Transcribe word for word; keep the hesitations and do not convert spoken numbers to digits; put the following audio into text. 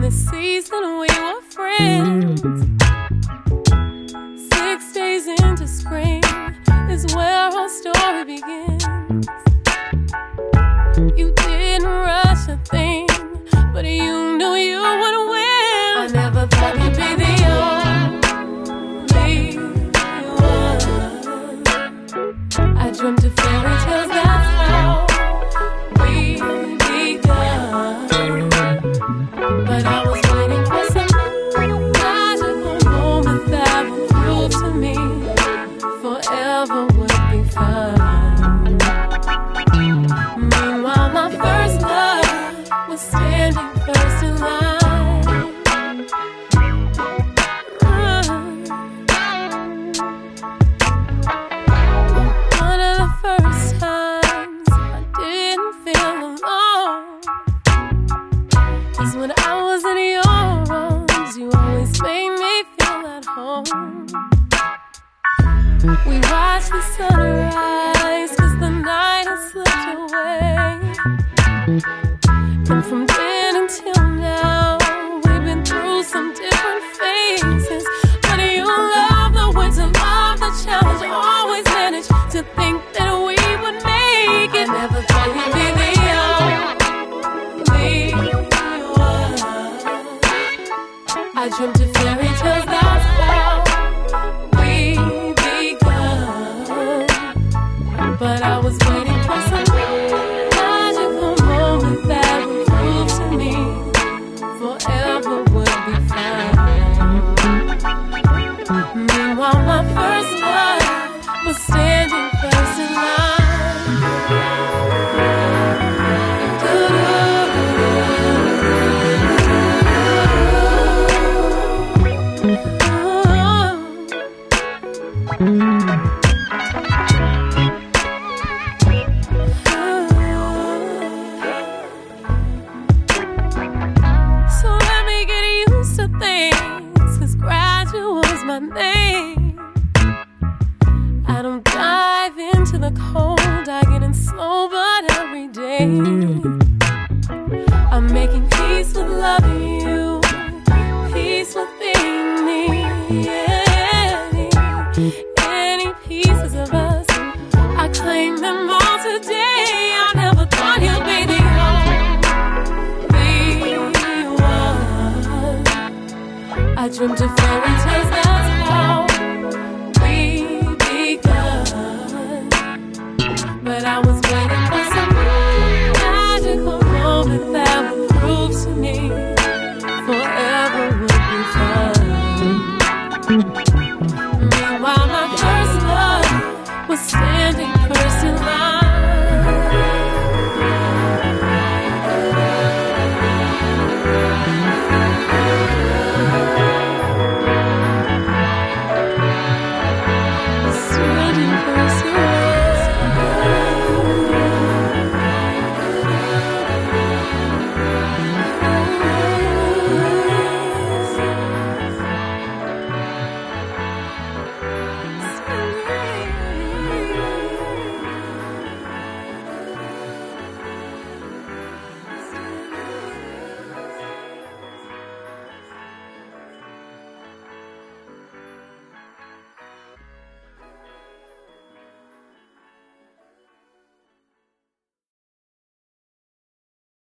the season we were friends. Six days into spring is where our story begins. You didn't rush a thing, but you knew you would win. I never thought you'd be the only one. I dreamt of fairy tales, that's how we begun. But I was waiting for some magical moment that would prove to me forever would be fine. Meanwhile, my first love was standing first in line. One of the first times I didn't feel alone is when I was in your arms. You always made me feel at home. We watched the sunrise, cause the night had slipped away. And from then until now, we've been through some different phases. But you love the winter, love the challenge, always managed to think that we would make it. I never thought you'd be the only one. I dreamt of fairy tales, that's how we begun. But I was waiting for some magical moment that would prove to me forever would be fine. Meanwhile, my first love was standing first in line. So let me get used to things, cause graduate was my name. I don't dive into the cold, I get in slow but every day. I'm making peace with loving you, peace with being me. Any, any pieces of us, I claim them all today. I never thought you'd be the only one. I dreamt of fairy tales.